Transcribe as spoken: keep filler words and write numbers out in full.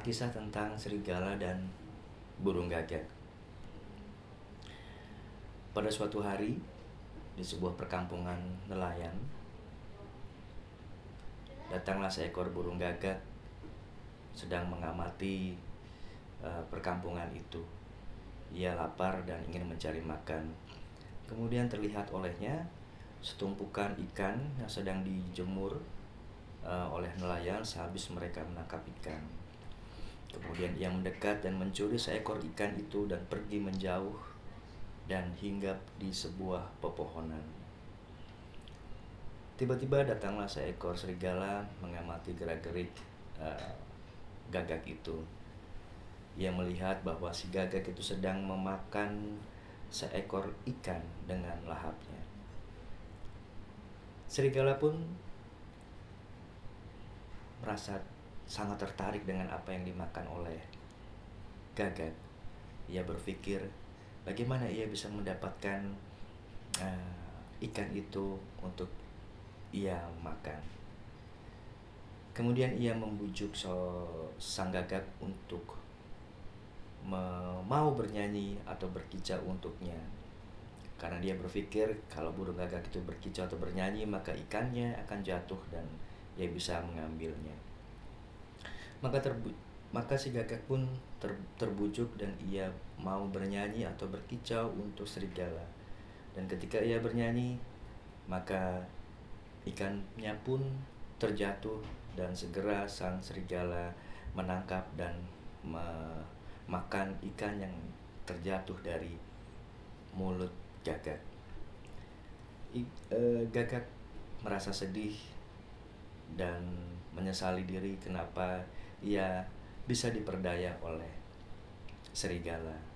Alkisah tentang serigala dan burung gagak. Pada suatu hari, di sebuah perkampungan nelayan, datanglah seekor burung gagak sedang mengamati uh, perkampungan itu. Ia lapar dan ingin mencari makan. Kemudian terlihat olehnya setumpukan ikan yang sedang dijemur uh, oleh nelayan sehabis mereka menangkap ikan. Kemudian ia mendekat dan mencuri seekor ikan itu dan pergi menjauh dan hinggap di sebuah pepohonan. Tiba-tiba datanglah seekor serigala mengamati gerak-gerik uh, gagak itu. Ia melihat bahwa si gagak itu sedang memakan seekor ikan dengan lahapnya. Serigala pun merasa sangat tertarik dengan apa yang dimakan oleh gagak. Ia berpikir bagaimana ia bisa mendapatkan uh, ikan itu untuk ia makan. Kemudian ia membujuk so, sang gagak untuk me- mau bernyanyi atau berkicau untuknya. Karena dia berpikir kalau burung gagak itu berkicau atau bernyanyi, maka ikannya akan jatuh dan ia bisa mengambilnya. Maka terbu- maka si gagak pun ter- terbujuk dan ia mau bernyanyi atau berkicau untuk serigala. Dan ketika ia bernyanyi, maka ikannya pun terjatuh dan segera sang serigala menangkap dan memakan ikan yang terjatuh dari mulut gagak. I, e, gagak merasa sedih dan menyesali diri kenapa ia bisa diperdaya oleh serigala.